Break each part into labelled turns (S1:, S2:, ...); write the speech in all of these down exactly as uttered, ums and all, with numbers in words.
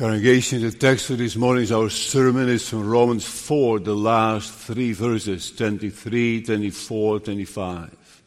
S1: Congregation, the text for this morning's our sermon is from Romans four, the last three verses, twenty-three, twenty-four, twenty-five.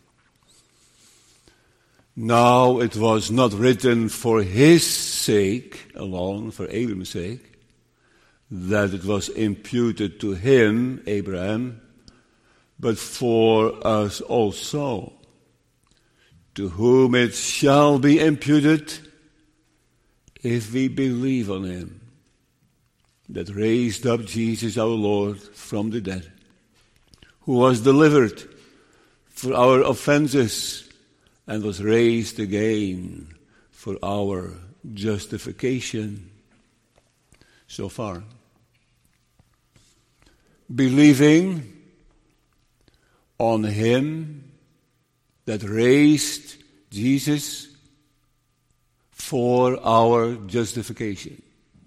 S1: Now it was not written for his sake alone, for Abraham's sake, that it was imputed to him, Abraham, but for us also, to whom it shall be imputed if we believe on him that raised up Jesus our Lord from the dead, who was delivered for our offenses and was raised again for our justification. So far, believing on him that raised Jesus for our justification.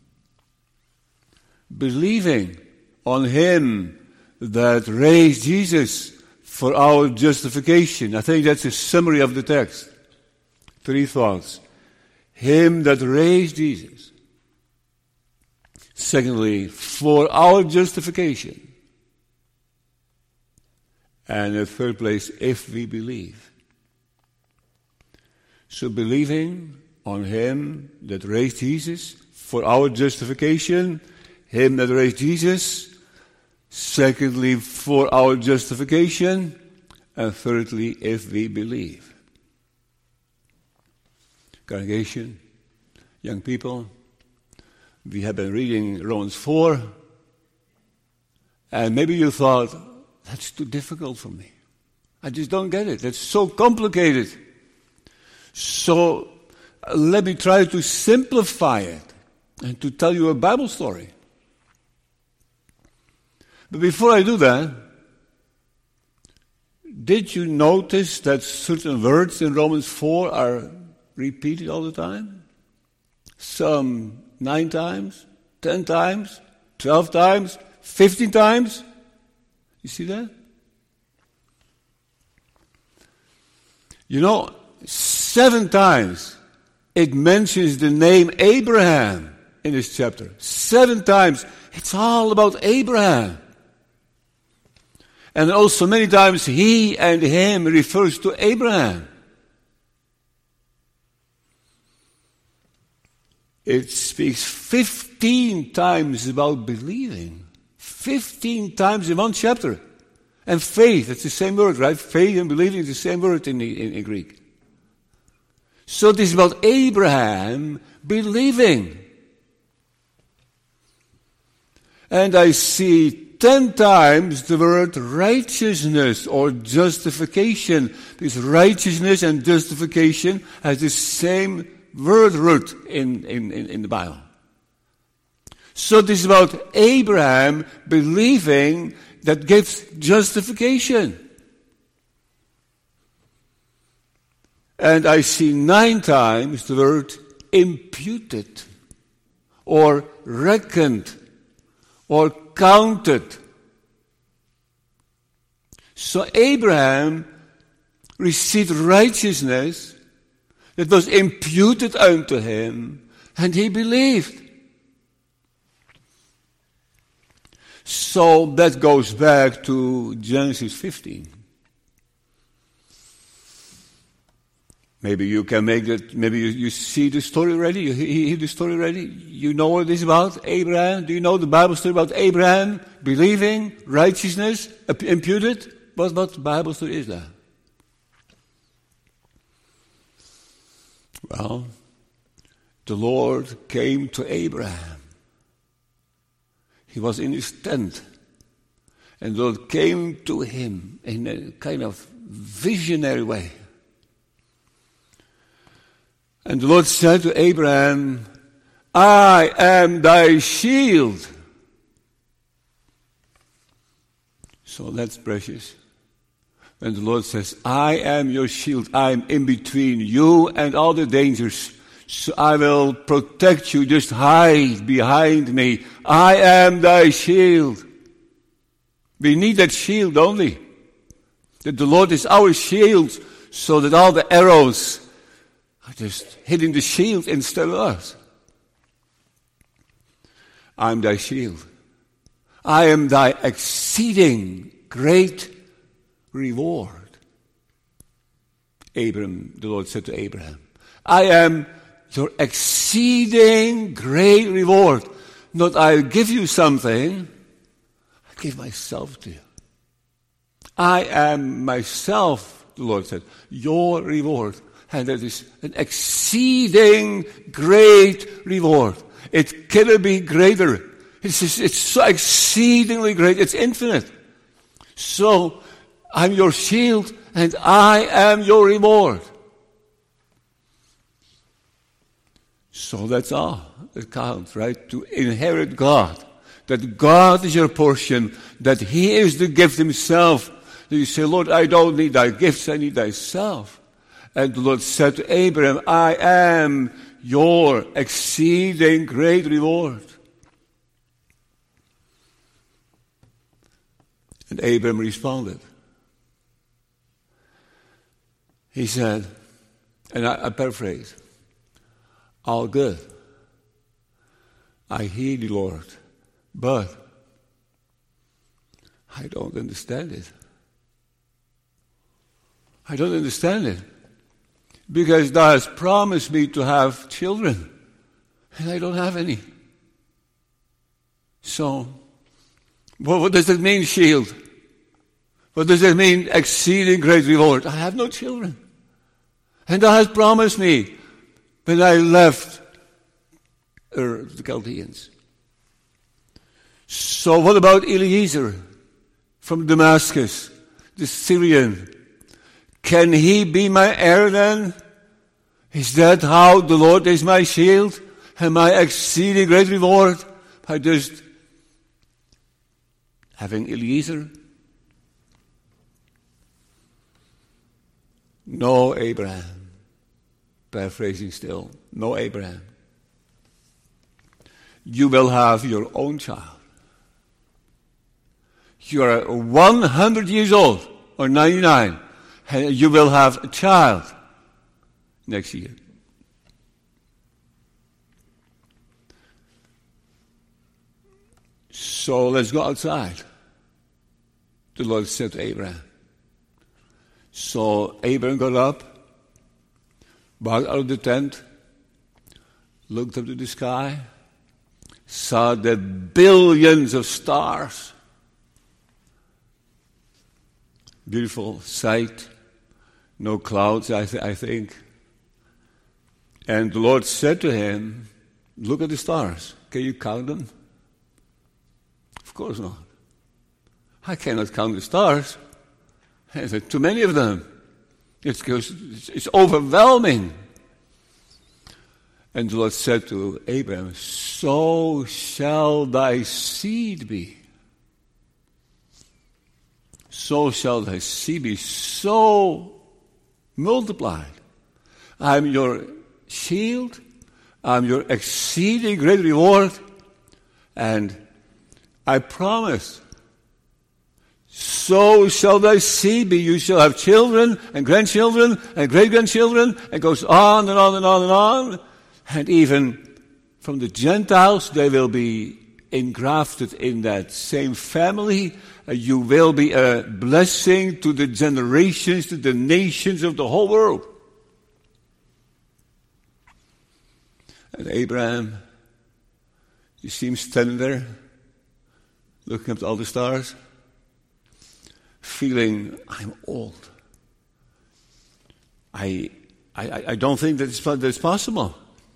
S1: Believing on him that raised Jesus for our justification. I think that's a summary of the text. Three thoughts. Him that raised Jesus. Secondly, for our justification. And in the third place, if we believe. So believing on him that raised Jesus for our justification, him that raised Jesus, secondly, for our justification, and thirdly, if we believe. Congregation, young people, we have been reading Romans four, and maybe you thought, that's too difficult for me. I just don't get it. It's so complicated. So let me try to simplify it and to tell you a Bible story. But before I do that, did you notice that certain words in Romans four are repeated all the time? Some nine times, ten times, twelve times, fifteen times. You see that? You know, seven times it mentions the name Abraham in this chapter. Seven times. It's all about Abraham. And also many times he and him refers to Abraham. It speaks fifteen times about believing. Fifteen times in one chapter. And faith, it's the same word, right? Faith and believing is the same word in, in, in Greek. So this is about Abraham believing. And I see ten times the word righteousness or justification. This righteousness and justification has the same word root in, in, in, in the Bible. So this is about Abraham believing that gives justification. And I see nine times the word imputed or reckoned or counted. So Abraham received righteousness that was imputed unto him, and he believed. So that goes back to Genesis fifteen. Maybe you can make it, maybe you, you see the story already, you hear the story already, you know what it is about, Abraham. Do you know the Bible story about Abraham believing, righteousness, imputed? What, what Bible story is that? Well, the Lord came to Abraham. He was in his tent, and the Lord came to him in a kind of visionary way. And the Lord said to Abraham, I am thy shield. So that's precious. When the Lord says, I am your shield, I am in between you and all the dangers. So I will protect you, just hide behind me. I am thy shield. We need that shield, don't we? That the Lord is our shield, so that all the arrows are just hitting the shield instead of us. I am thy shield. I am thy exceeding great reward. Abram, the Lord said to Abraham, I am your exceeding great reward. Not I'll give you something, I give myself to you. I am myself, the Lord said, your reward. And that is an exceeding great reward. It cannot be greater. It's, just, it's so exceedingly great. It's infinite. So, I'm your shield and I am your reward. So that's all that counts, right? To inherit God. That God is your portion. That He is the gift Himself. That you say, Lord, I don't need thy gifts, I need thyself. And the Lord said to Abraham, I am your exceeding great reward. And Abraham responded. He said, and I, I paraphrase, all good. I hear thee, Lord, but I don't understand it. I don't understand it. Because thou hast promised me to have children, and I don't have any. So, well, what does it mean, shield? What does it mean, exceeding great reward? I have no children. And thou hast promised me when I left Ur, the Chaldeans. So what about Eliezer from Damascus, the Syrian? Can he be my heir then? Is that how the Lord is my shield and my exceeding great reward? By just having Eliezer? No, Abraham. Paraphrasing still. No, Abraham. You will have your own child. You are one hundred years old or ninety-nine. And you will have a child next year. So let's go outside. The Lord said to Abraham. So Abraham got up, walked out of the tent, looked up to the sky, saw the billions of stars. Beautiful sight. No clouds, I, th- I think. And the Lord said to him, look at the stars. Can you count them? Of course not. I cannot count the stars. There's too many of them. It's, it's, it's overwhelming. And the Lord said to Abraham, so shall thy seed be. So shall thy seed be so multiplied. I'm your shield. I'm your exceeding great reward. And I promise, so shall thy seed be. You shall have children and grandchildren and great-grandchildren. And goes on and on and on and on. And even from the Gentiles, they will be engrafted in that same family. Uh, you will be a blessing to the generations, to the nations of the whole world. And Abraham, you see him standing there, looking up at all the stars, feeling, I'm old. I, I, I don't think that it's, that it's possible.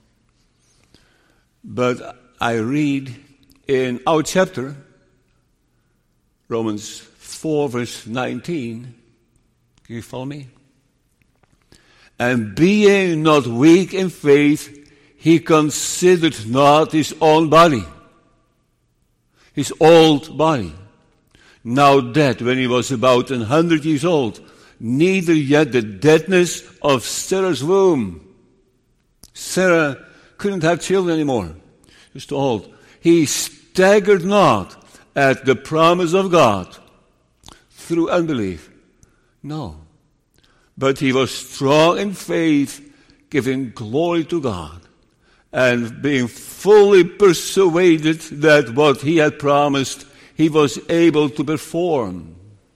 S1: But I read in our chapter, Romans four, verse nineteen. Can you follow me? And being not weak in faith, he considered not his own body, his old body, now dead when he was about an hundred years old, neither yet the deadness of Sarah's womb. Sarah couldn't have children anymore. She was too old. He staggered not at the promise of God through unbelief. No. But he was strong in faith, giving glory to God, and being fully persuaded that what he had promised he was able to perform.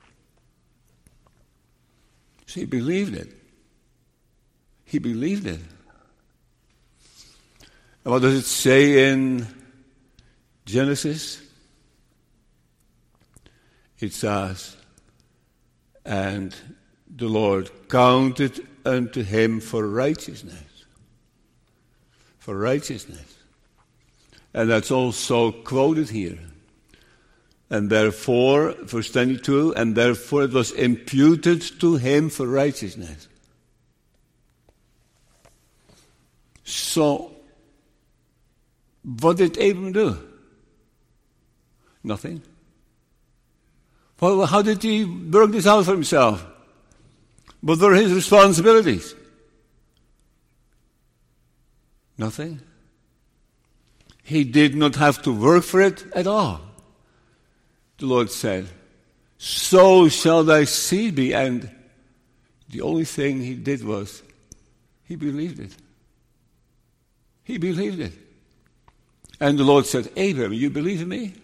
S1: So he believed it. He believed it. And what does it say in Genesis? It says, and the Lord counted unto him for righteousness. For righteousness. And that's also quoted here. And therefore, verse twenty-two, and therefore it was imputed to him for righteousness. So, what did Abram do? Nothing. Well, how did he work this out for himself? What were his responsibilities? Nothing. He did not have to work for it at all. The Lord said, so shall thy seed be. And the only thing he did was, he believed it. He believed it. And the Lord said, Abraham, you believe in me?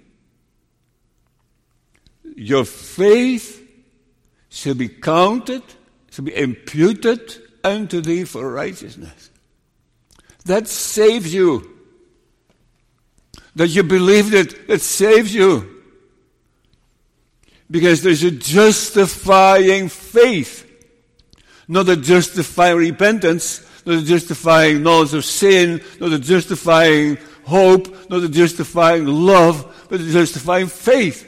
S1: Your faith shall be counted, shall be imputed unto thee for righteousness. That saves you. That you believed it, that saves you. Because there's a justifying faith. Not a justifying repentance, not a justifying knowledge of sin, not a justifying hope, not a justifying love, but a justifying faith.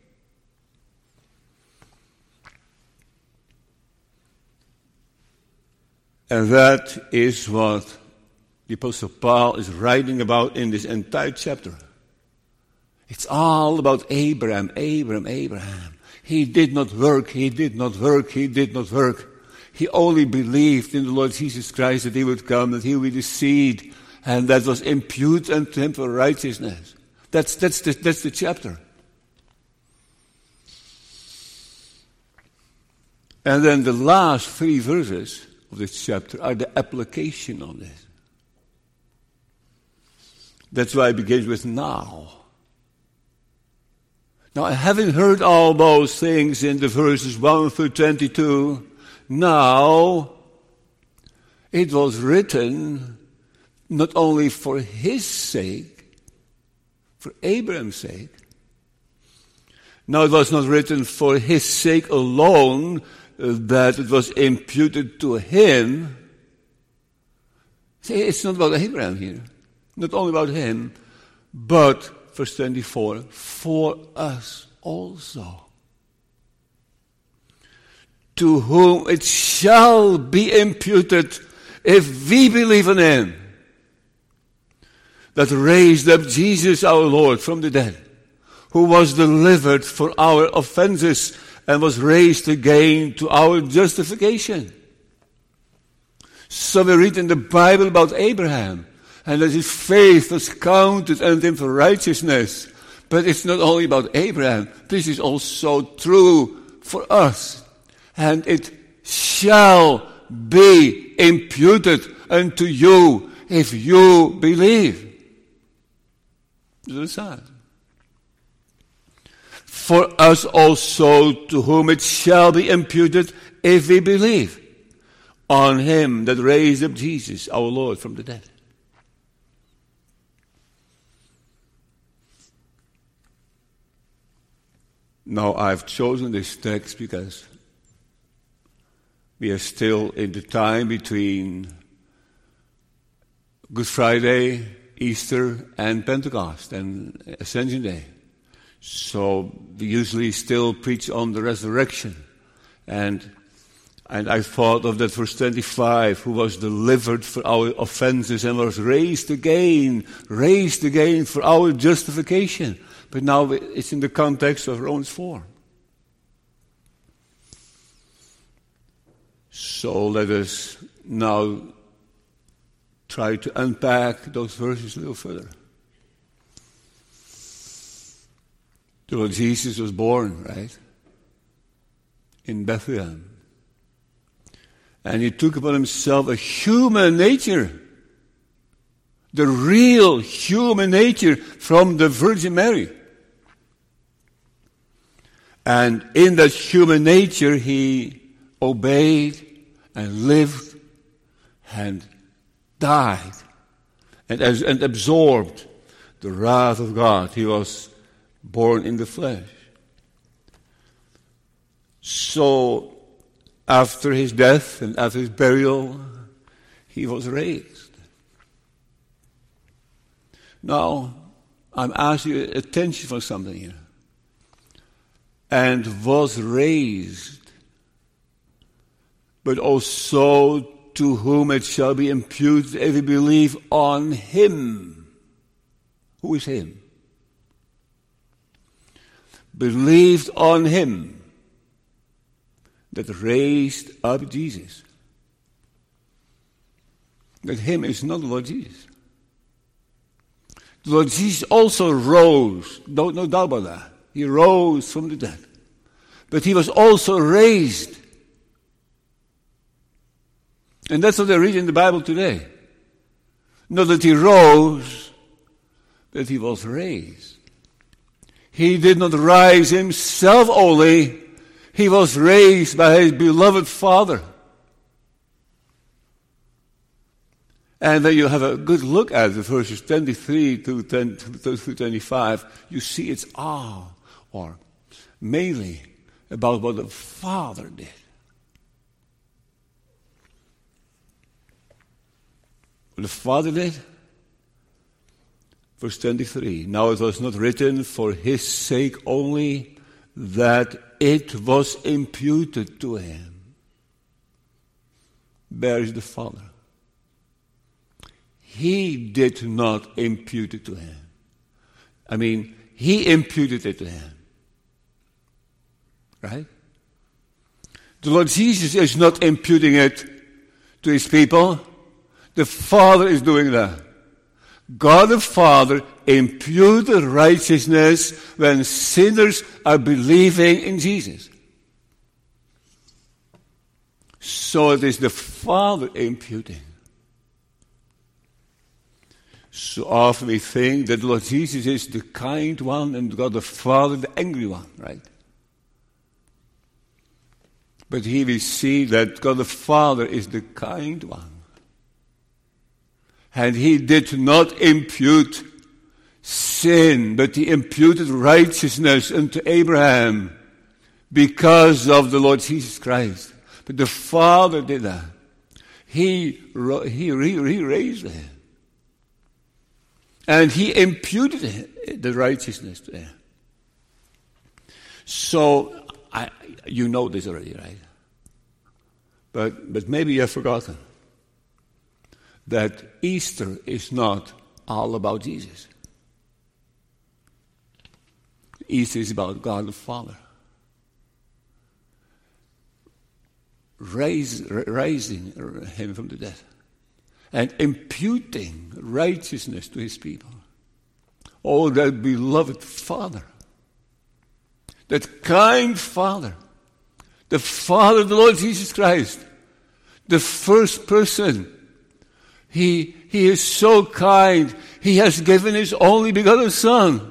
S1: And that is what the Apostle Paul is writing about in this entire chapter. It's all about Abraham, Abraham, Abraham. He did not work, he did not work, he did not work. He only believed in the Lord Jesus Christ that he would come, that he would be the seed, and that was imputed unto him for righteousness. That's, that's, the, that's the chapter. And then the last three verses of this chapter are the application of this. That's why it begins with now. Now, having heard all those things in the verses one through twenty-two, now it was written not only for his sake, for Abraham's sake. Now it was not written for his sake alone, uh, that it was imputed to him. See, it's not about Abraham here. Not only about him, but, verse twenty-four, for us also. To whom it shall be imputed if we believe in him, that raised up Jesus our Lord from the dead, who was delivered for our offenses and was raised again to our justification. So we read in the Bible about Abraham, and that his faith was counted unto him for righteousness. But it's not only about Abraham. This is also true for us. And it shall be imputed unto you if you believe. This is for us also, to whom it shall be imputed if we believe on him that raised up Jesus our Lord from the dead. Now, I've chosen this text because we are still in the time between Good Friday, Easter, and Pentecost, and Ascension Day. So we usually still preach on the resurrection. And and I thought of that verse twenty-five, who was delivered for our offenses and was raised again, raised again for our justification. But now it's in the context of Romans four. So let us now try to unpack those verses a little further. The Lord Jesus was born, right, in Bethlehem. And he took upon himself a human nature. the real human nature from the Virgin Mary. And in that human nature, he obeyed and lived and died and, and absorbed the wrath of God. He was born in the flesh. So, after his death and after his burial, he was raised. Now, I'm asking your attention for something here. And was raised, but also to whom it shall be imputed if we believe on him. Who is him? Believed on him that raised up Jesus. That him is not the Lord Jesus. The Lord Jesus also rose, no, no doubt about that. He rose from the dead. But he was also raised. And that's what they read in the Bible today. Not that he rose, but he was raised. He did not rise himself only. He was raised by his beloved Father. And when you have a good look at the verses twenty-three to twenty-five, you see it's all, or mainly, about what the Father did. What the Father did? Verse twenty-three. Now it was not written for his sake only that it was imputed to him. There is the Father. He did not impute it to him. I mean, he imputed it to him. Right? The Lord Jesus is not imputing it to his people. The Father is doing that. God the Father imputed righteousness when sinners are believing in Jesus. So it is the Father imputing. So often we think that the Lord Jesus is the kind one and God the Father the angry one, right? But here we see that God the Father is the kind one. And he did not impute sin, but he imputed righteousness unto Abraham because of the Lord Jesus Christ. But the Father did that. He, he, he raised him. And he imputed the righteousness to him. So, I, you know this already, right? But, but maybe you have forgotten that Easter is not all about Jesus. Easter is about God the Father. Raise, raising him from the dead. And imputing righteousness to his people. Oh, that beloved Father. That kind Father. The Father of the Lord Jesus Christ. The first person. He, he is so kind. He has given his only begotten Son.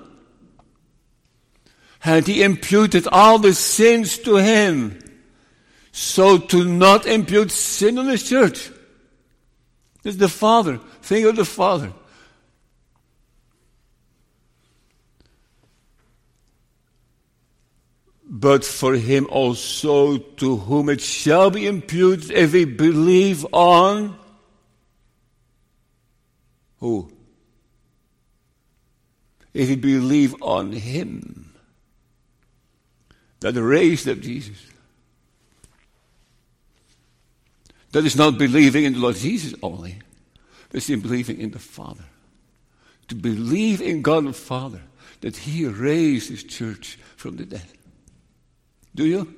S1: And he imputed all the sins to him. So to not impute sin on his church. It's the Father. Think of the Father. But for him also to whom it shall be imputed if we believe on who? If we believe on him that raised up Jesus. That is not believing in the Lord Jesus only. It's in believing in the Father. To believe in God the Father. That he raised his church from the dead. Do you?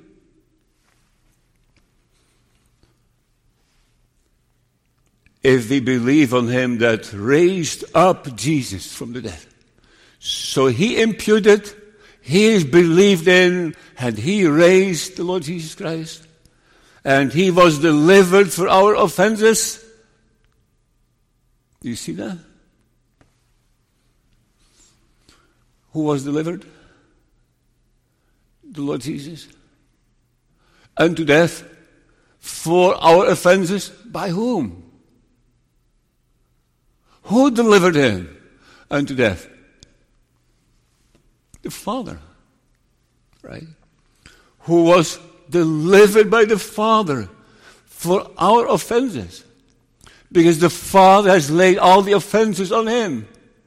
S1: If we believe on him that raised up Jesus from the dead. So he imputed, he is believed in, and he raised the Lord Jesus Christ. And he was delivered for our offenses. Do you see that? Who was delivered? The Lord Jesus. Unto death for our offenses. By whom? Who delivered him unto death? The Father. Right? Who was delivered by the Father for our offenses. Because the Father has laid all the offenses on him.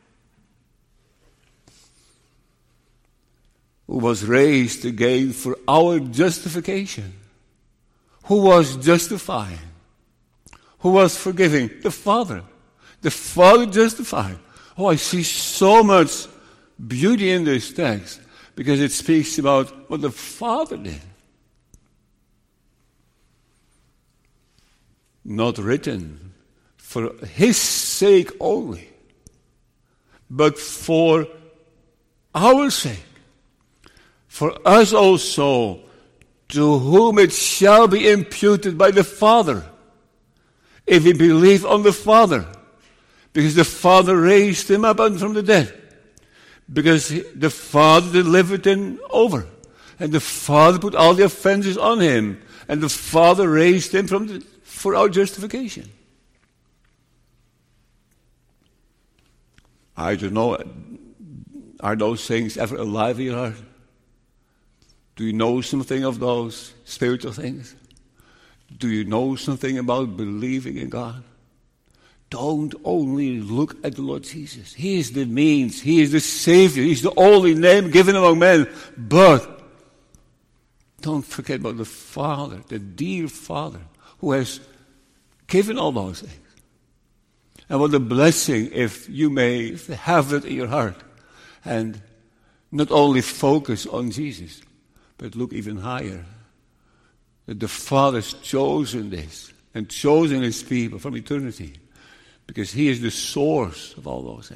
S1: Who was raised again for our justification. Who was justifying? Who was forgiving? The Father. The Father justified. Oh, I see so much beauty in this text because it speaks about what the Father did. Not written for his sake only, but for our sake. For us also, to whom it shall be imputed by the Father, if we believe on the Father, because the Father raised him up from the dead, because the Father delivered him over, and the Father put all the offenses on him, and the Father raised him from the, for our justification. I don't know, are those things ever alive in your heart? Do you know something of those spiritual things? Do you know something about believing in God? Don't only look at the Lord Jesus. He is the means. He is the Savior. He's the only name given among men. But don't forget about the Father, the dear Father, who has given all those things. And what a blessing if you may have it in your heart and not only focus on Jesus, but look even higher. That the Father's chosen this and chosen his people from eternity because he is the source of all those things.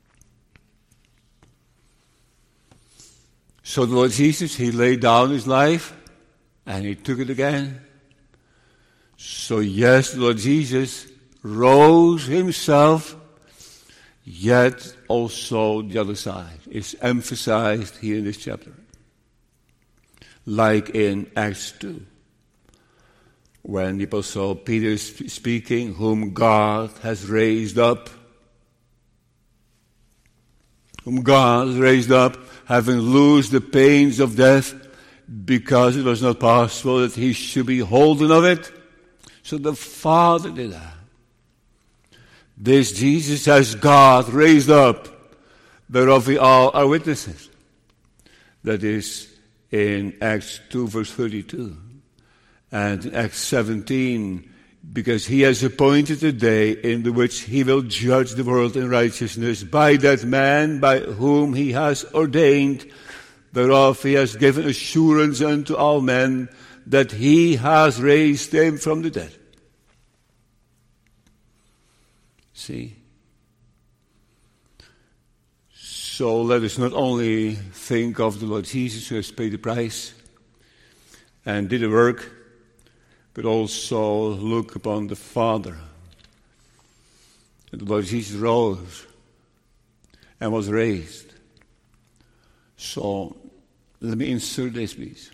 S1: So the Lord Jesus, he laid down his life and he took it again. So yes, the Lord Jesus rose himself, yet also the other side is emphasized here in this chapter. Like in Acts two, when the Apostle Peter is speaking, whom God has raised up, whom God has raised up, having loosed the pains of death, because it was not possible that he should be holden of it. So the Father did that. This Jesus has God raised up, whereof we all are witnesses. That is in Acts two verse thirty-two. And in Acts seventeen, because he has appointed a day in the which he will judge the world in righteousness by that man by whom he has ordained, whereof he has given assurance unto all men that he has raised him from the dead. See? So let us not only think of the Lord Jesus who has paid the price and did the work, but also look upon the Father. And the Lord Jesus rose and was raised. So let me insert this, please.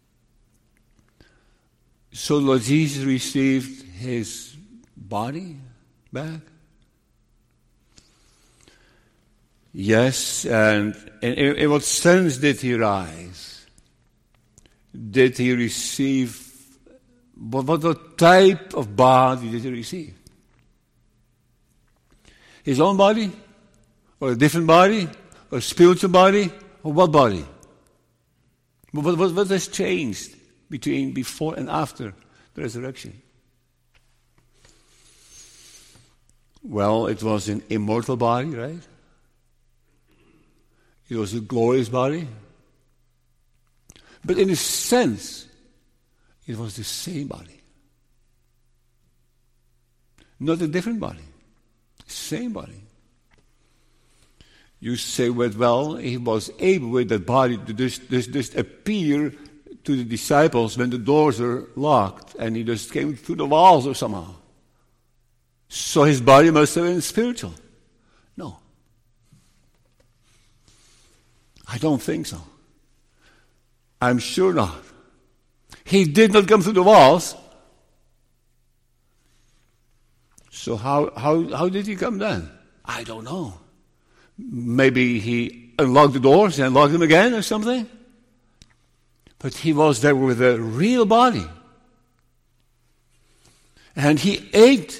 S1: So the Lord Jesus received his body back. Yes, and in, in what sense did he rise? Did he receive, what, what type of body did he receive? His own body? Or a different body? Or a spiritual body? Or what body? What, what, what has changed between before and after the resurrection? Well, it was an immortal body, right? It was a glorious body. But in a sense, it was the same body. Not a different body. Same body. You say, well, he was able with that body to just, just, just appear to the disciples when the doors were locked and he just came through the walls or somehow. So his body must have been spiritual. No. I don't think so. I'm sure not. He did not come through the walls. So how, how, how did he come then? I don't know. Maybe he unlocked the doors and locked them again or something. But he was there with a real body. And he ate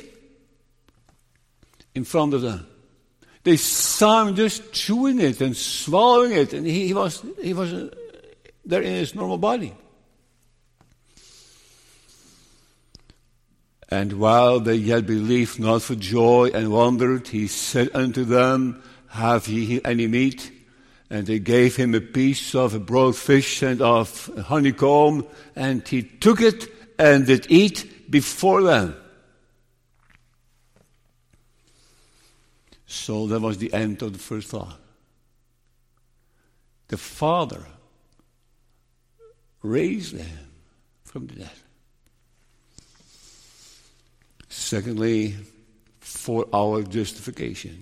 S1: in front of them. They saw him just chewing it and swallowing it, and he, he was he was uh, there in his normal body. And while they yet believed not for joy and wondered, he said unto them, Have ye any meat? And they gave him a piece of a broiled fish and of honeycomb, and he took it and did eat before them. So that was the end of the first thought. The Father raised him from the dead. Secondly, for our justification.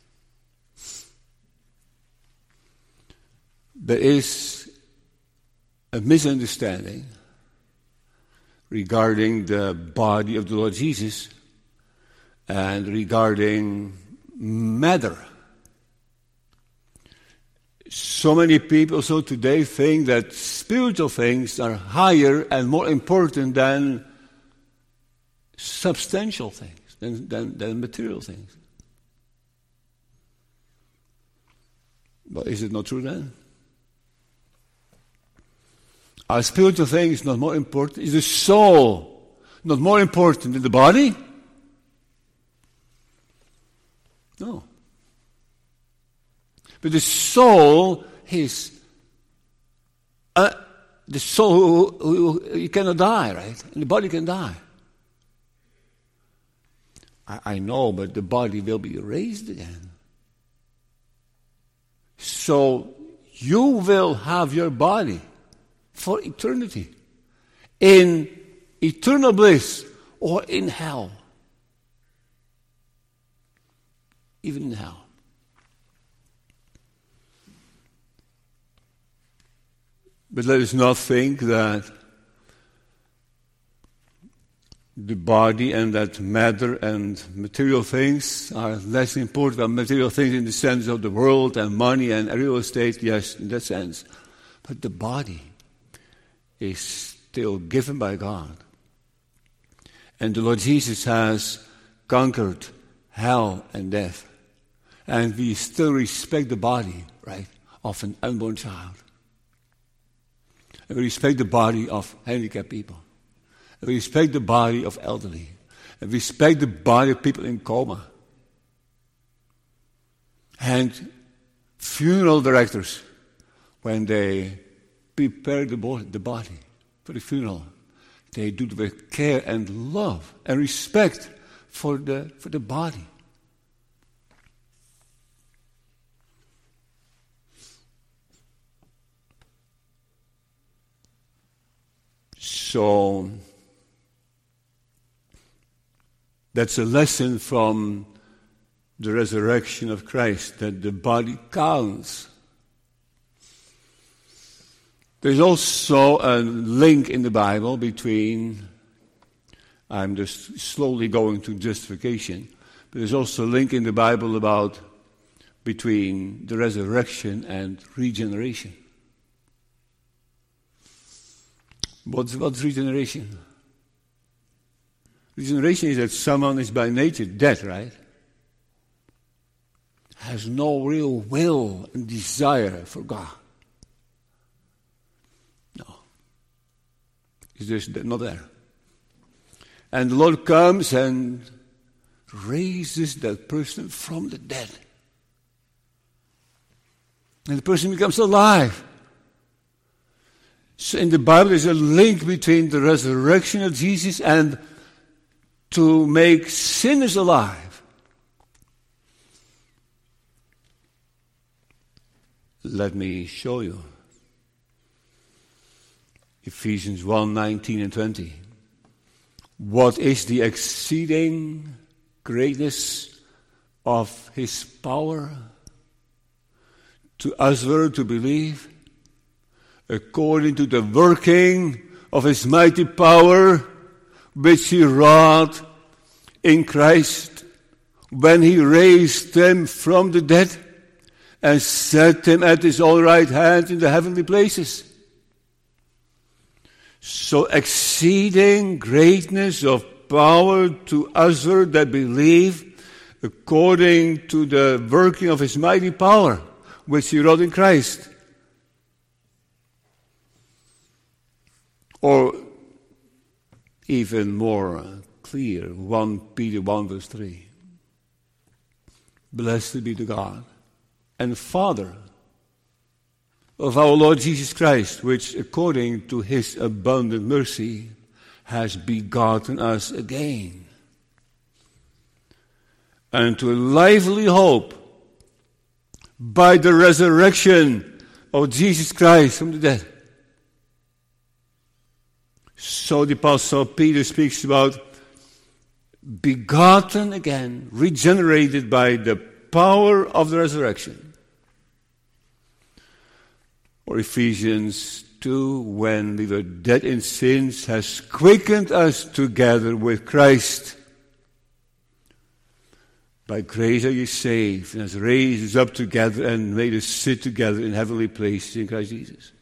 S1: There is a misunderstanding regarding the body of the Lord Jesus and regarding matter. So many people so today think that spiritual things are higher and more important than substantial things, than, than, than material things. But is it not true then? Are spiritual things not more important? Is the soul not more important than the body? No. But the soul is uh, the soul who, who, who you cannot die, right? And the body can die. I, I know, but the body will be raised again. So you will have your body for eternity, in eternal bliss or in hell. Even in hell. But let us not think that the body and that matter and material things are less important than material things in the sense of the world and money and real estate, yes, in that sense. But the body is still given by God. And the Lord Jesus has conquered hell and death. And we still respect the body, right, of an unborn child. And we respect the body of handicapped people. And we respect the body of elderly. And we respect the body of people in coma. And funeral directors, when they prepare the body for the funeral, they do it with care and love and respect for the for the body. So that's a lesson from the resurrection of Christ, that the body counts. There's also a link in the Bible between, I'm just slowly going to justification, but there's also a link in the Bible about between the resurrection and regeneration. What's, what's regeneration? Regeneration is that someone is by nature dead, right? Has no real will and desire for God. No. It's just not there. And the Lord comes and raises that person from the dead. And the person becomes alive. So in the Bible there's a link between the resurrection of Jesus and to make sinners alive. Let me show you. Ephesians one, nineteen and twenty. What is the exceeding greatness of his power to us were to believe, according to the working of his mighty power, which he wrought in Christ, when he raised him from the dead and set him at his own right hand in the heavenly places. So exceeding greatness of power to us that believe, according to the working of his mighty power, which he wrought in Christ. Or even more clear, First Peter one verse three. Blessed be the God and Father of our Lord Jesus Christ, which according to his abundant mercy has begotten us again unto a lively hope by the resurrection of Jesus Christ from the dead. So the Apostle Peter speaks about begotten again, regenerated by the power of the resurrection. Or Ephesians two, when we were dead in sins, has quickened us together with Christ. By grace are you saved, and has raised us up together and made us sit together in heavenly places in Christ Jesus.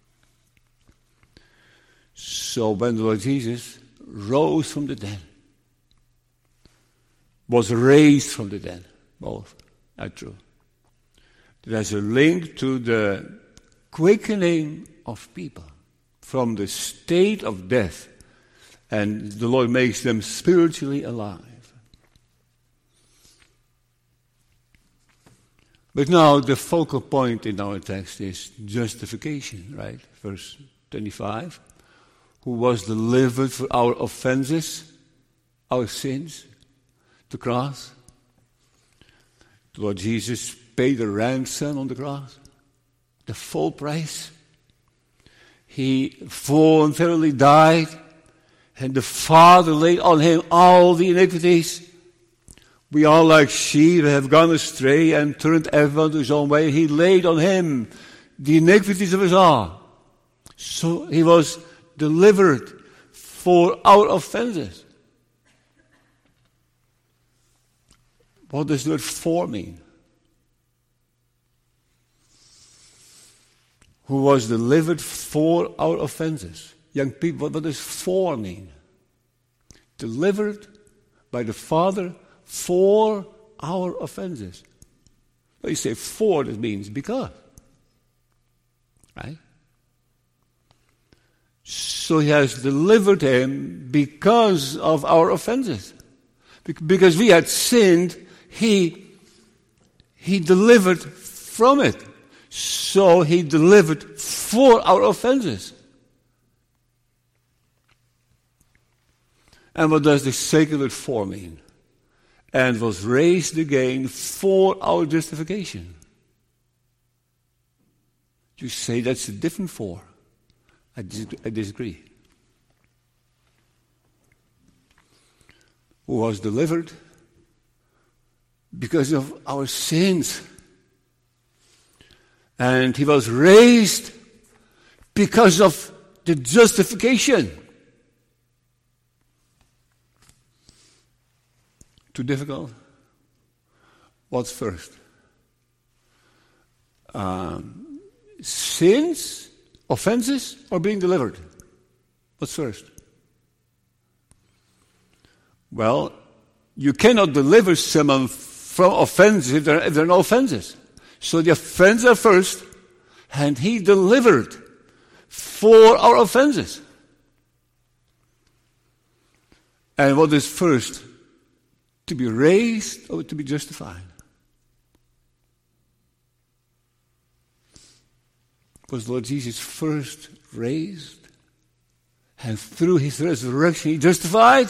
S1: So when the Lord Jesus rose from the dead, was raised from the dead, both are true. There's a link to the quickening of people from the state of death, and the Lord makes them spiritually alive. But now the focal point in our text is justification, right? Verse twenty-five. Who was delivered for our offenses, our sins, the cross. The Lord Jesus paid the ransom on the cross, the full price. He voluntarily died, and the Father laid on him all the iniquities. We all like sheep have gone astray and turned everyone to his own way. He laid on him the iniquities of us all. So he was delivered for our offenses. What does the word for mean? Who was delivered for our offenses. Young people, what does for mean? Delivered by the Father for our offenses. Well, you say for, that means because. Right? So he has delivered him because of our offenses. Because we had sinned, he, he delivered from it. So he delivered for our offenses. And what does the secular for mean? And was raised again for our justification. You say that's a different for. I, dis- I disagree. Who was delivered because of our sins. And he was raised because of the justification. Too difficult? What's first? Um, sins, offenses, or being delivered? What's first? Well, you cannot deliver someone from offenses if there, if there are no offenses. So the offenses are first, and he delivered for our offenses. And what is first? To be raised or to be justified? Was Lord Jesus first raised, and through his resurrection he justified?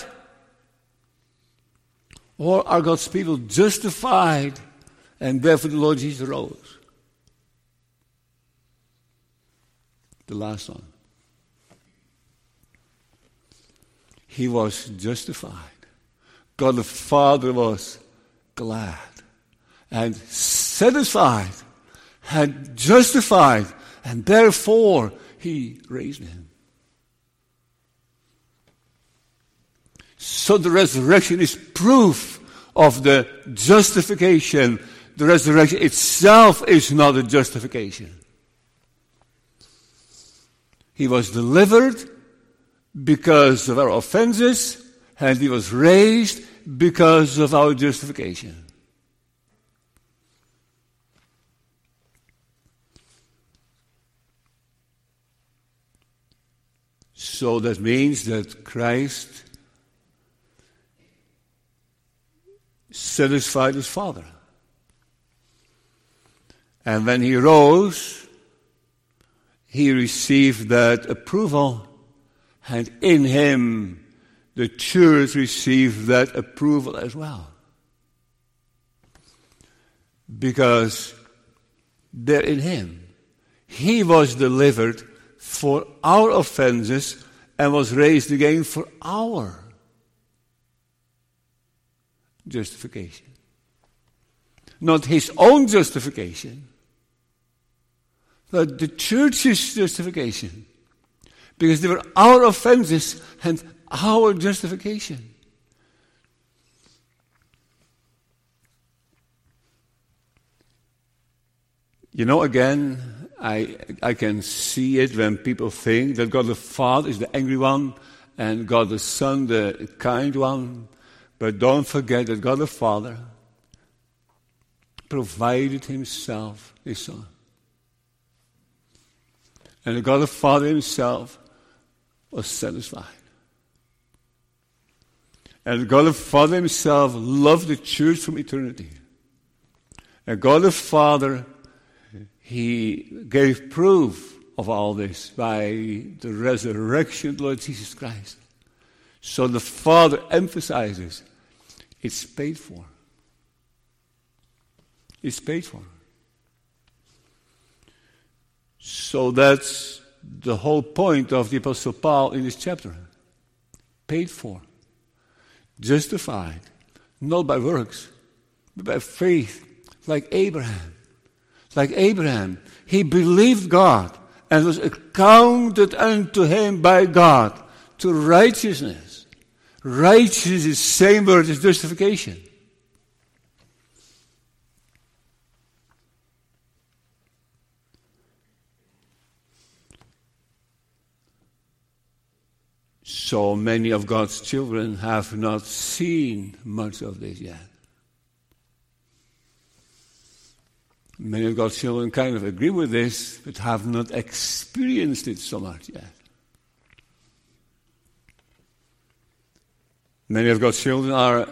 S1: Or are God's people justified, and therefore the Lord Jesus rose? The last one. He was justified. God the Father was glad and satisfied, had justified, and therefore he raised him. So the resurrection is proof of the justification. The resurrection itself is not a justification. He was delivered because of our offenses, and he was raised because of our justification. So that means that Christ satisfied his Father. And when he rose, he received that approval, and in him the church received that approval as well. Because there in him, he was delivered for our offenses and was raised again for our justification. Not his own justification, but the church's justification. Because they were our offenses and our justification. You know, again, I I can see it when people think that God the Father is the angry one and God the Son the kind one. But don't forget that God the Father provided himself his Son. And God the Father himself was satisfied. And God the Father himself loved the church from eternity. And God the Father, he gave proof of all this by the resurrection of the Lord Jesus Christ. So the Father emphasizes, it's paid for. It's paid for. So that's the whole point of the Apostle Paul in this chapter. Paid for. Justified. Not by works, but by faith. Like Abraham. Like Abraham. He believed God and was accounted unto him by God to righteousness. Righteousness is the same word as justification. So many of God's children have not seen much of this yet. Many of God's children kind of agree with this, but have not experienced it so much yet. Many of God's children are,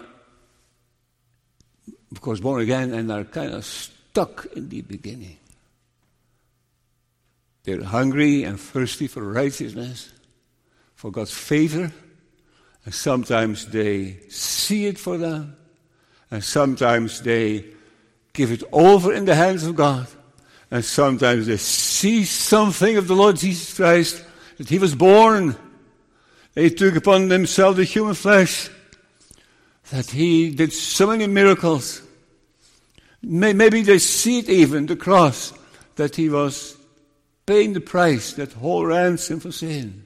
S1: of course, born again and are kind of stuck in the beginning. They're hungry and thirsty for righteousness, for God's favor, and sometimes they see it for them, and sometimes they give it over in the hands of God, and sometimes they see something of the Lord Jesus Christ, that he was born, he took upon himself the human flesh, that he did so many miracles. Maybe they see it even, the cross, that he was paying the price, that whole ransom for sin.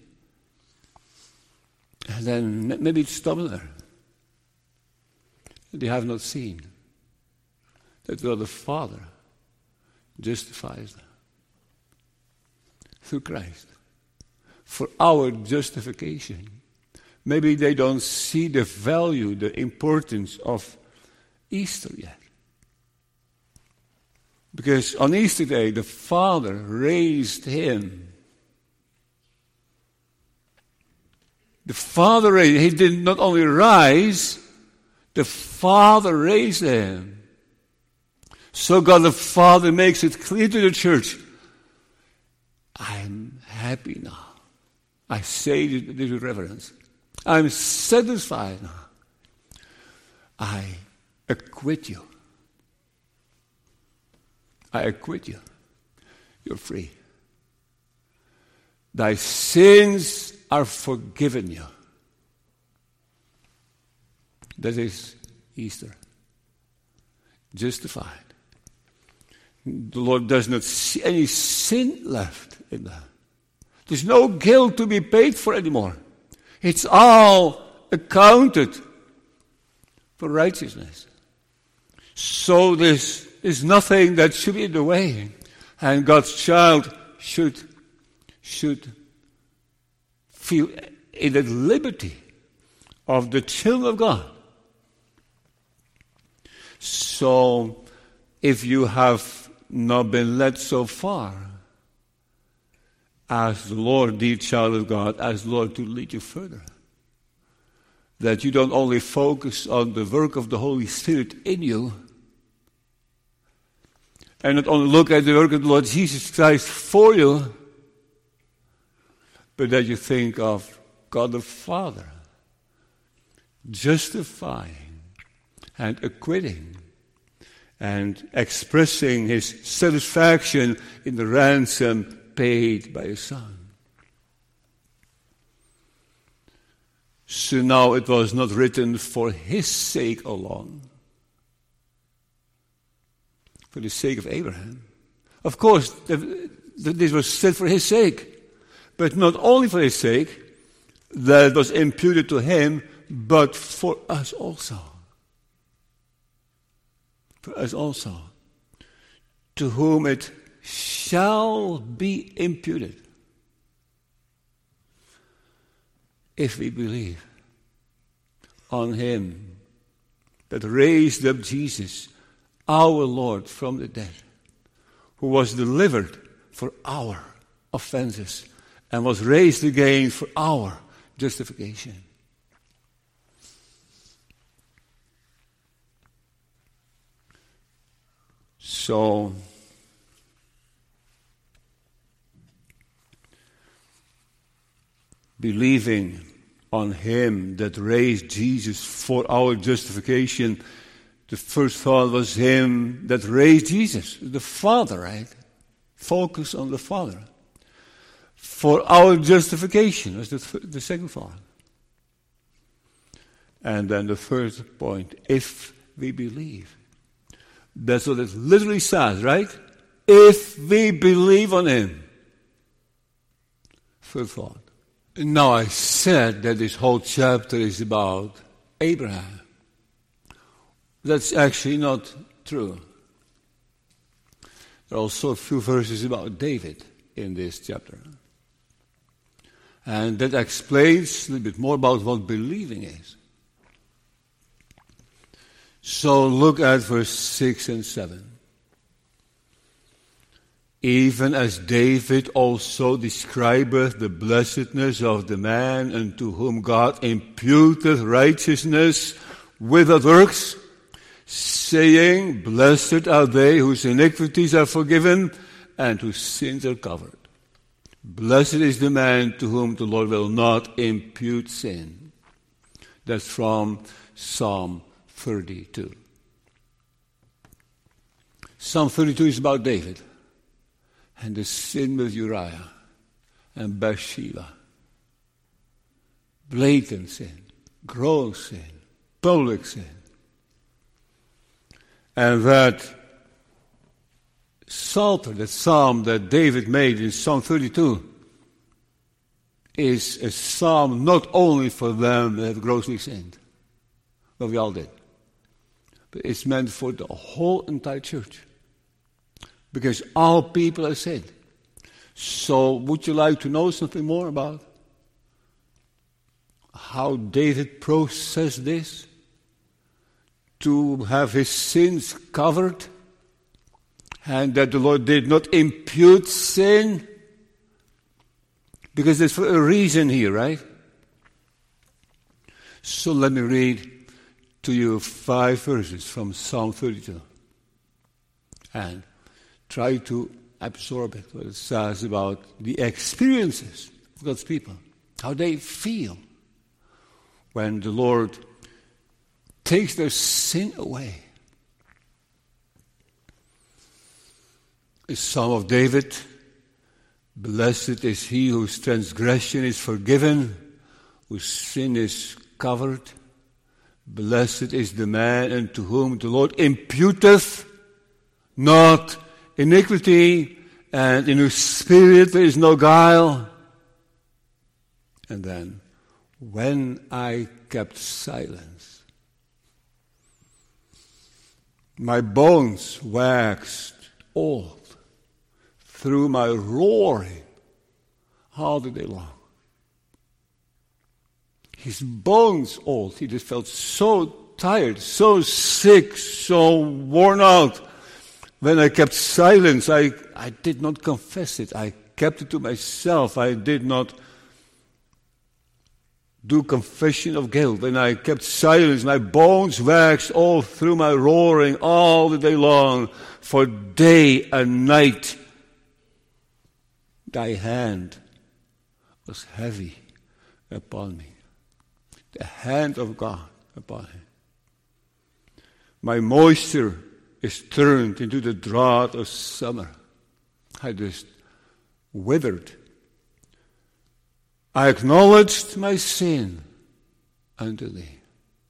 S1: And then maybe it stops there. They have not seen that God the Father justifies them through Christ for our justification. Maybe they don't see the value, the importance of Easter yet. Because on Easter Day, the Father raised him. The Father raised, he did not only rise, the Father raised him. So God the Father makes it clear to the church, I'm happy now. I say this with reverence. I'm satisfied now. I acquit you. I acquit you. You're free. Thy sins are forgiven you. That is Easter. Justified. The Lord does not see any sin left in that. There's no guilt to be paid for anymore. It's all accounted for righteousness. So there's, there's nothing that should be in the way. And God's child should, should feel in the liberty of the children of God. So if you have not been led so far, ask the Lord, dear child of God, ask the Lord to lead you further. That you don't only focus on the work of the Holy Spirit in you, and not only look at the work of the Lord Jesus Christ for you, but that you think of God the Father justifying and acquitting and expressing his satisfaction in the ransom paid by his Son. So now it was not written for his sake alone, for the sake of Abraham. Of course, this was said for his sake, but not only for his sake, that it was imputed to him, but for us also. For us also, to whom it shall be imputed, if we believe on him that raised up Jesus, our Lord, from the dead, who was delivered for our offenses and was raised again for our justification. So, believing on him that raised Jesus for our justification, the first thought was him that raised Jesus, the Father, right? Focus on the Father. For our justification was the, th- the second thought. And then the third point, if we believe. That's what it literally says, right? If we believe on him. Third thought. Now I said that this whole chapter is about Abraham. That's actually not true. There are also a few verses about David in this chapter. And that explains a little bit more about what believing is. So look at verse six and seven. Even as David also describeth the blessedness of the man unto whom God imputed righteousness without works, saying, blessed are they whose iniquities are forgiven and whose sins are covered. Blessed is the man to whom the Lord will not impute sin. That's from Psalm thirty-two. Psalm thirty-two is about David and the sin with Uriah and Bathsheba. Blatant sin, gross sin, public sin. And that psalter, that psalm that David made in Psalm thirty-two, is a psalm not only for them that have grossly sinned, but we all did, but it's meant for the whole entire church. Because all people have sinned. So would you like to know something more about how David processed this? To have his sins covered, and that the Lord did not impute sin? Because there's a reason here, right? So let me read to you five verses from Psalm thirty-two. And try to absorb it, what it says about the experiences of God's people. How they feel when the Lord takes their sin away. A Psalm of David. Blessed is he whose transgression is forgiven, whose sin is covered. Blessed is the man unto whom the Lord imputeth not iniquity, and in whose spirit there is no guile. And then, when I kept silence, my bones waxed old through my roaring all the day long. His bones old. He just felt so tired, so sick, so worn out. When I kept silence, I, I did not confess it. I kept it to myself. I did not do confession of guilt. When I kept silence, my bones waxed all through my roaring all the day long. For day and night, thy hand was heavy upon me. The hand of God upon him. My moisture is turned into the drought of summer. I just withered. I acknowledged my sin unto thee.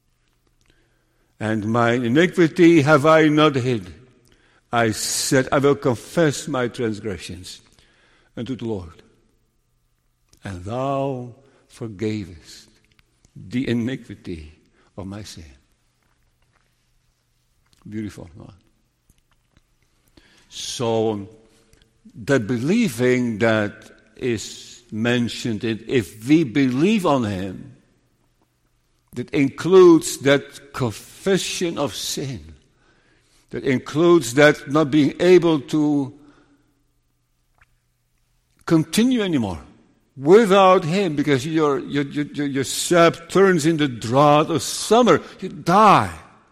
S1: And my iniquity have I not hid. I said, I will confess my transgressions unto the Lord. And thou forgavest the iniquity of my sin. Beautiful, Lord. So, the believing that is mentioned, in, if we believe on him, that includes that confession of sin. That includes that not being able to continue anymore without him, because your, your, your, your sap turns into drought of summer. You die.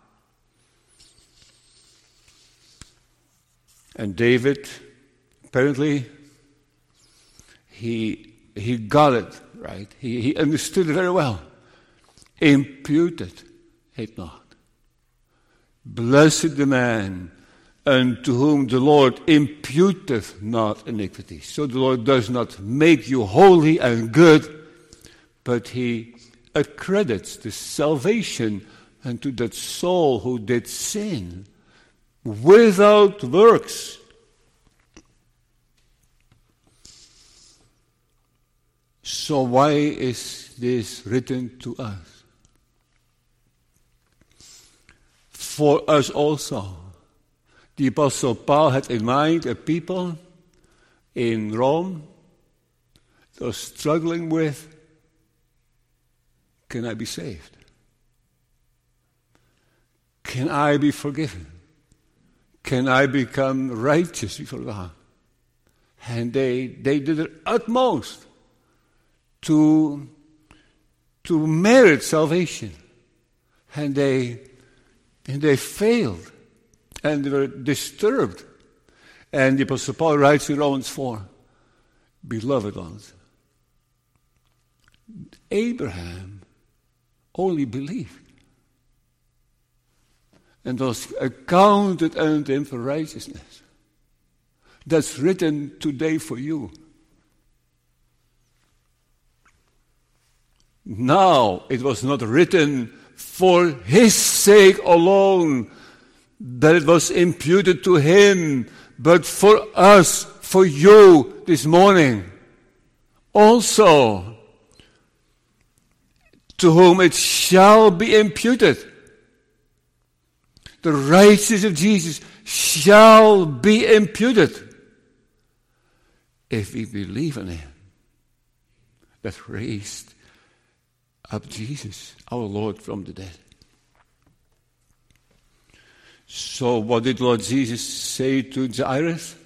S1: And David, apparently, he he got it right. He, he understood it very well. Imputed it not. Blessed the man unto whom the Lord imputeth not iniquity. So the Lord does not make you holy and good, but he accredits the salvation unto that soul who did sin without works. So why is this written to us? For us also. The Apostle Paul had in mind a people in Rome that was struggling with, can I be saved? Can I be forgiven? Can I become righteous before God? And they, they did their utmost to, to merit salvation. And they, and they failed. And they were disturbed. And the Apostle Paul writes in Romans four, beloved ones, Abraham only believed, and was accounted unto him for righteousness. That's written today for you. Now, it was not written for his sake alone, that it was imputed to him, but for us, for you this morning. Also, to whom it shall be imputed. The righteousness of Jesus shall be imputed if we believe in him that raised up Jesus, our Lord, from the dead. So what did Lord Jesus say to Jairus?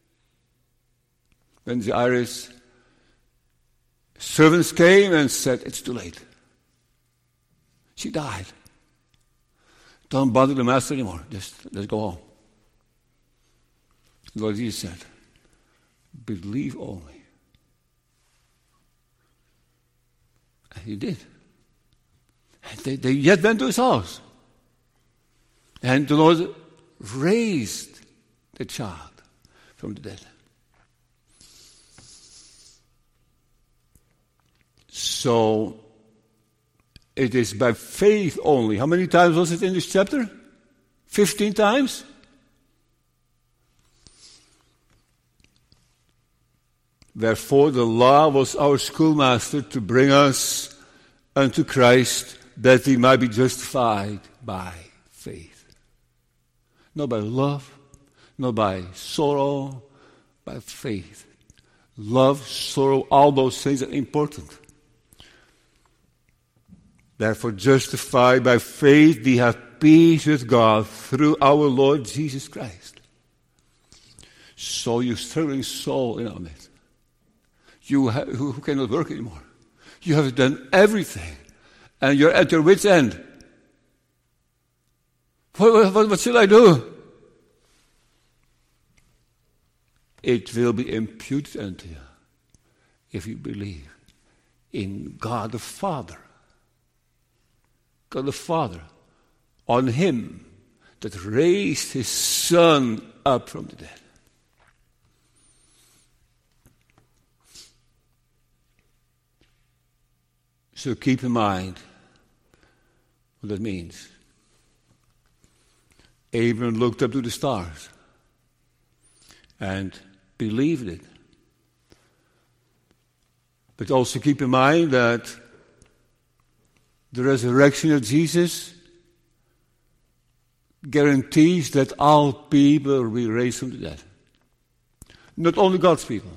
S1: When Jairus' servants came and said, it's too late. She died. Don't bother the master anymore. Just let's go home. Lord Jesus said, believe only. And he did. And they, they yet went to his house. And the Lord raised the child from the dead. So, it is by faith only. How many times was it in this chapter? Fifteen times? Wherefore the law was our schoolmaster to bring us unto Christ, that we might be justified by faith. Not by love, not by sorrow, by faith. Love, sorrow, all those things are important. Therefore, justified by faith, we have peace with God through our Lord Jesus Christ. So you struggling soul in our midst, you ha- who, who cannot work anymore. You have done everything, and you're at your wit's end. What, what, what shall I do? It will be imputed unto you if you believe in God the Father. God the Father, on Him that raised His Son up from the dead. So keep in mind what that means. Abraham looked up to the stars and believed it. But also keep in mind that the resurrection of Jesus guarantees that all people will be raised from the dead. Not only God's people.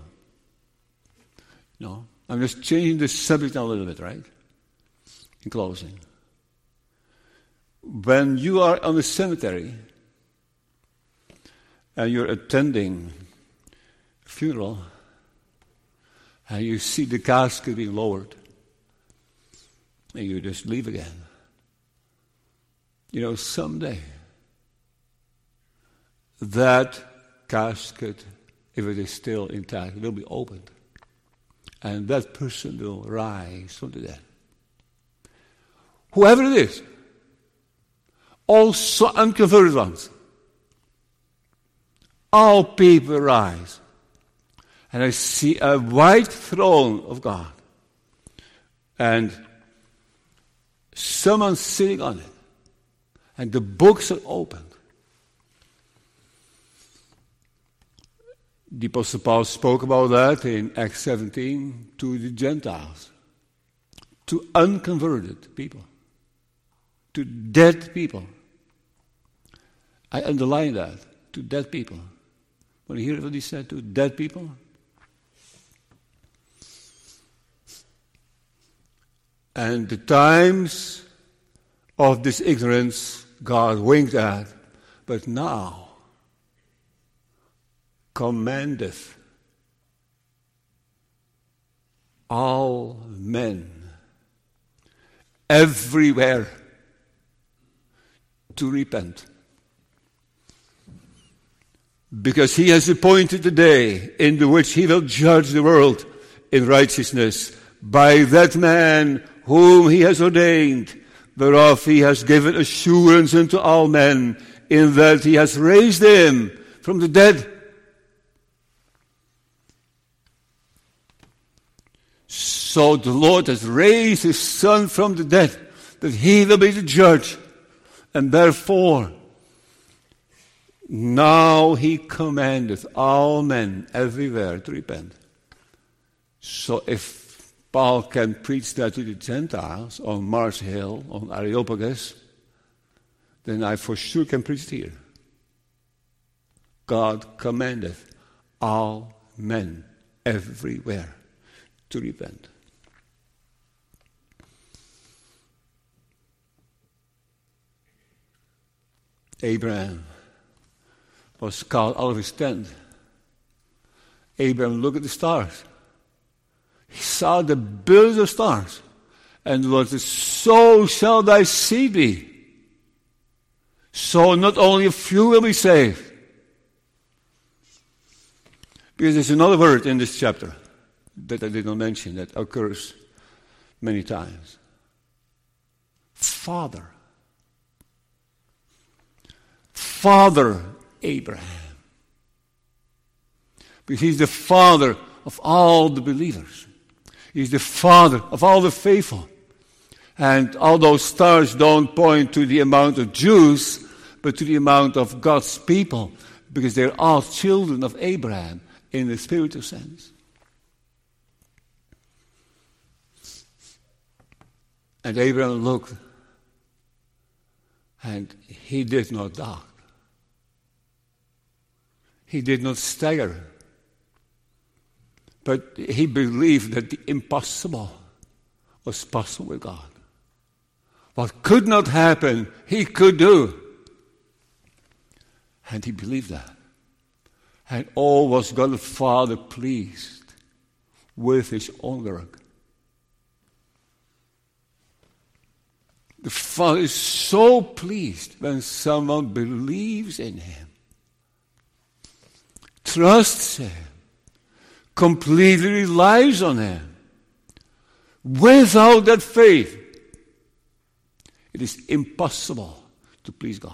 S1: No, I'm just changing the subject a little bit, right? In closing. When you are on the cemetery and you're attending a funeral and you see the casket being lowered, and you just leave again. You know, someday, that casket, if it is still intact, will be opened. And that person will rise from the dead. Whoever it is, also unconverted ones, all people rise. And I see a white throne of God. And someone sitting on it. And the books are opened. The Apostle Paul spoke about that in Acts seventeen to the Gentiles. To unconverted people. To dead people. I underline that. To dead people. When you hear what he said to dead people? And the times of this ignorance God winked at, but now commandeth all men everywhere to repent. Because he has appointed a day in the which he will judge the world in righteousness by that man whom he has ordained, whereof he has given assurance unto all men, in that he has raised him from the dead. So the Lord has raised his Son from the dead, that he will be the judge. And therefore, now he commandeth all men everywhere to repent. So if Paul can preach that to the Gentiles on Mars Hill, on Areopagus, then I for sure can preach it here. God commandeth all men everywhere to repent. Abraham was called out of his tent. Abraham looked at the stars. He saw the billions of stars. And the Lord said, so shall thy seed be. So not only a few will be saved. Because there's another word in this chapter that I did not mention that occurs many times. Father. Father Abraham. Because he's the father of all the believers. He's the father of all the faithful. And all those stars don't point to the amount of Jews, but to the amount of God's people, because they're all children of Abraham in the spiritual sense. And Abraham looked, and he did not doubt. He did not stagger. But he believed that the impossible was possible with God. What could not happen, he could do. And he believed that. And all was God the Father pleased with his own work. The Father is so pleased when someone believes in him, trusts him, completely relies on him. Without that faith, it is impossible to please God.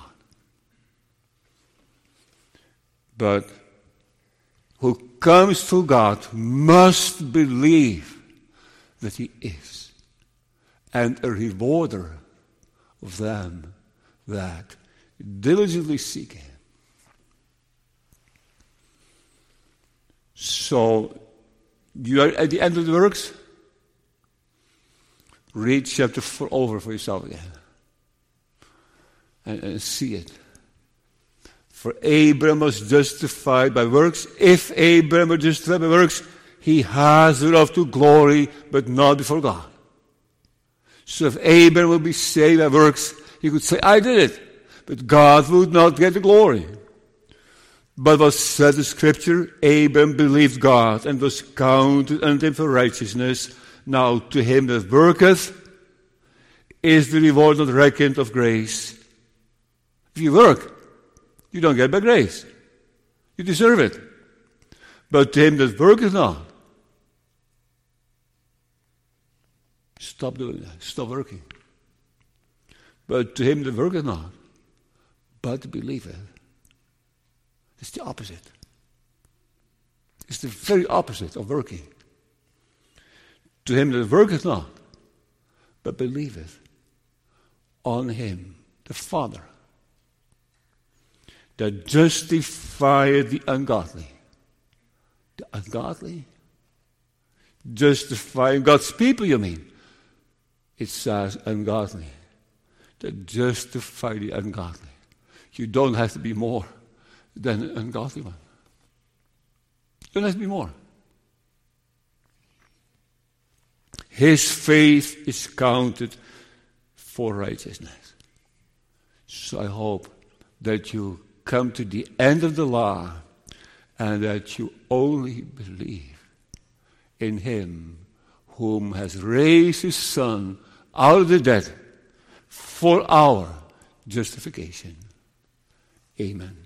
S1: But who comes to God must believe that he is, and a rewarder of them that diligently seek him. So, you are at the end of the works? Read chapter four over for yourself again. And, and see it. For Abraham was justified by works. If Abraham was justified by works, he has thereof to glory, but not before God. So if Abraham will be saved by works, he could say, I did it. But God would not get the glory. But what said the scripture? Abraham believed God and was counted unto him for righteousness. Now to him that worketh is the reward not reckoned of grace. If you work, you don't get by grace. You deserve it. But to him that worketh not, stop doing that. Stop working. But to him that worketh not, but believeth, it's the opposite. It's the very opposite of working. To him that worketh not, but believeth on him, the Father, that justifieth the ungodly. The ungodly? Justifying God's people, you mean? It says ungodly. That justify the ungodly. You don't have to be more than an ungodly one. You don't have to be more. His faith is counted for righteousness. So I hope that you come to the end of the law and that you only believe in him whom has raised his Son out of the dead for our justification. Amen.